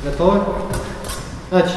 Готовы? Начали.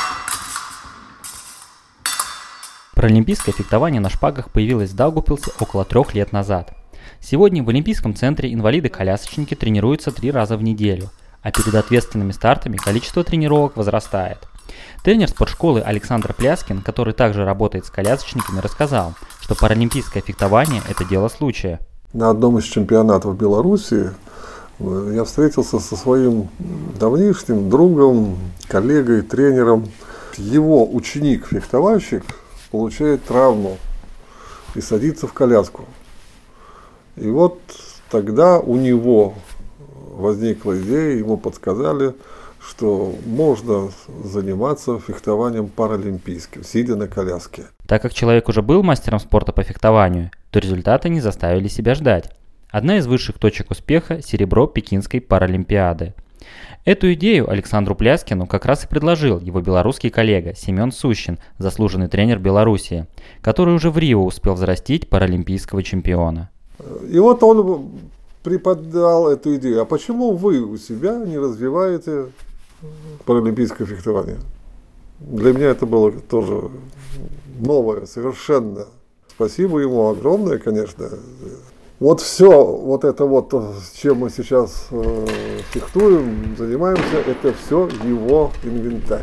Паралимпийское фехтование на шпагах появилось в Даугавпилсе около 3 лет назад. Сегодня в Олимпийском центре инвалиды-колясочники тренируются 3 раза в неделю, а перед ответственными стартами количество тренировок возрастает. Тренер спортшколы Александр Пляскин, который также работает с колясочниками, рассказал, что паралимпийское фехтование – это дело случая. На одном из чемпионатов Беларуси я встретился со своим давнишним другом, коллегой, тренером. Его ученик-фехтовальщик получает травму и садится в коляску. И вот тогда у него возникла идея, ему подсказали, что можно заниматься фехтованием паралимпийским, сидя на коляске. Так как человек уже был мастером спорта по фехтованию, то результаты не заставили себя ждать. Одна из высших точек успеха – серебро Пекинской паралимпиады. Эту идею Александру Пляскину как раз и предложил его белорусский коллега Семен Сущин, заслуженный тренер Белоруссии, который уже в Рио успел взрастить паралимпийского чемпиона. И вот он преподал эту идею. А почему вы у себя не развиваете паралимпийское фехтование? Для меня это было тоже новое совершенно. Спасибо ему огромное, конечно. Вот все, вот это вот, с чем мы сейчас фехтуем, занимаемся, это все его инвентарь.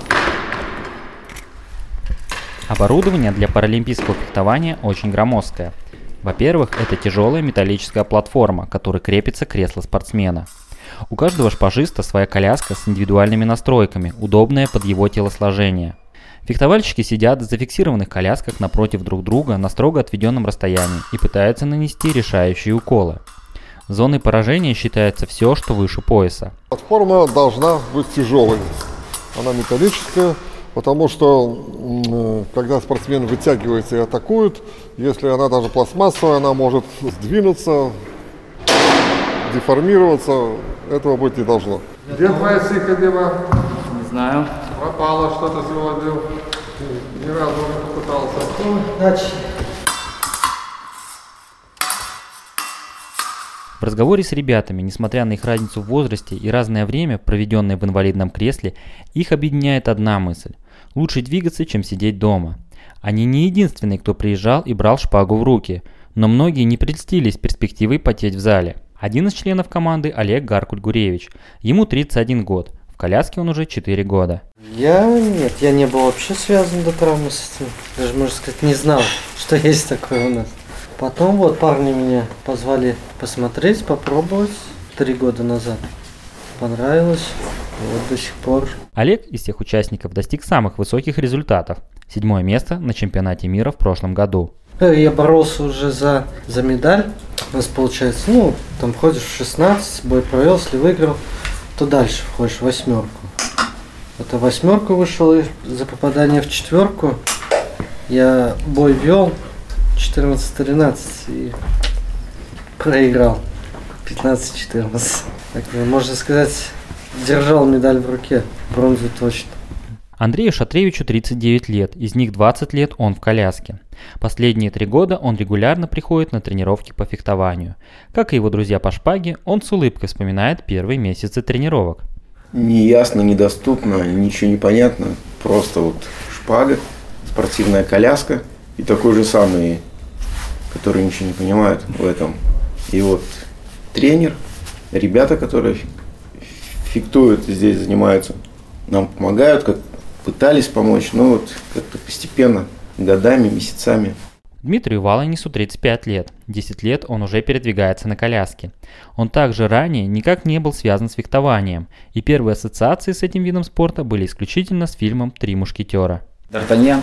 Оборудование для паралимпийского фехтования очень громоздкое. Во-первых, это тяжелая металлическая платформа, к которой крепится кресло спортсмена. У каждого шпажиста своя коляска с индивидуальными настройками, удобная под его телосложение. Фехтовальщики сидят в зафиксированных колясках напротив друг друга на строго отведенном расстоянии и пытаются нанести решающие уколы. Зоной поражения считается все, что выше пояса. Платформа должна быть тяжелой. Она металлическая, потому что когда спортсмен вытягивается и атакует, если она даже пластмассовая, она может сдвинуться, деформироваться. Этого быть не должно. Где твоя сикадева? Не знаю. Пропало что-то сегодня. Ни разу не попытался. Начали. В разговоре с ребятами, несмотря на их разницу в возрасте и разное время, проведенное в инвалидном кресле, их объединяет одна мысль – лучше двигаться, чем сидеть дома. Они не единственные, кто приезжал и брал шпагу в руки, но многие не прельстились перспективой потеть в зале. Один из членов команды – Олег Гаркуль-Гуревич. Ему 31 год. В коляске он уже 4 года. Я не был вообще связан до травмы с этим. Даже, можно сказать, не знал, что есть такое у нас. Потом вот парни меня позвали посмотреть, попробовать 3 года назад. Понравилось, вот до сих пор. Олег из всех участников достиг самых высоких результатов. 7-е место на чемпионате мира в прошлом году. Я боролся уже за медаль. У нас получается, там входишь в 16, бой провел, если выиграл, то дальше входишь в 8. Это 8 вышел, и за попадание в 4 я бой вел 14-13 и проиграл 15-14. Так, можно сказать, держал медаль в руке, бронзу точно. Андрею Шатревичу 39 лет, из них 20 лет он в коляске. Последние 3 года он регулярно приходит на тренировки по фехтованию. Как и его друзья по шпаге, он с улыбкой вспоминает первые месяцы тренировок. Неясно, недоступно, ничего не понятно. Просто вот шпага, спортивная коляска и такой же самый, который ничего не понимает в этом. И вот тренер, ребята, которые фехтуют здесь, занимаются, нам помогают, как пытались помочь, но вот как-то постепенно, годами, месяцами. Дмитрию Валанису 35 лет. 10 лет он уже передвигается на коляске. Он также ранее никак не был связан с фехтованием, и первые ассоциации с этим видом спорта были исключительно с фильмом «Три мушкетера». Д'Артаньян.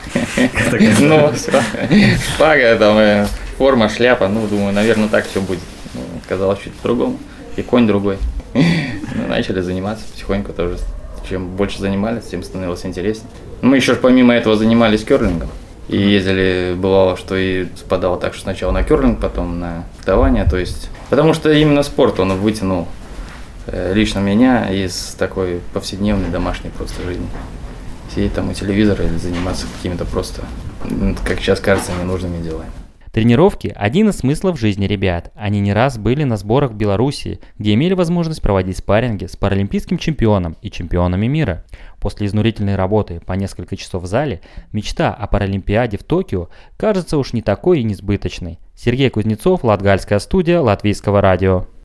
Ну, все. Шпага, там, форма, шляпа. Думаю, наверное, так все будет. Казалось чуть по-другому. И конь другой. Начали заниматься потихоньку тоже. Чем больше занимались, тем становилось интереснее. Мы еще помимо этого занимались керлингом. И ездили, бывало, что и спадало так, что сначала на керлинг, потом на фехтование. То есть, потому что именно спорт, он вытянул лично меня из такой повседневной домашней просто жизни. Сидеть там у телевизора или заниматься какими-то просто, как сейчас кажется, ненужными делами. Тренировки – один из смыслов жизни ребят. Они не раз были на сборах в Белоруссии, где имели возможность проводить спарринги с паралимпийским чемпионом и чемпионами мира. После изнурительной работы по несколько часов в зале, мечта о Паралимпиаде в Токио кажется уж не такой и несбыточной. Сергей Кузнецов, Латгальская студия Латвийского радио.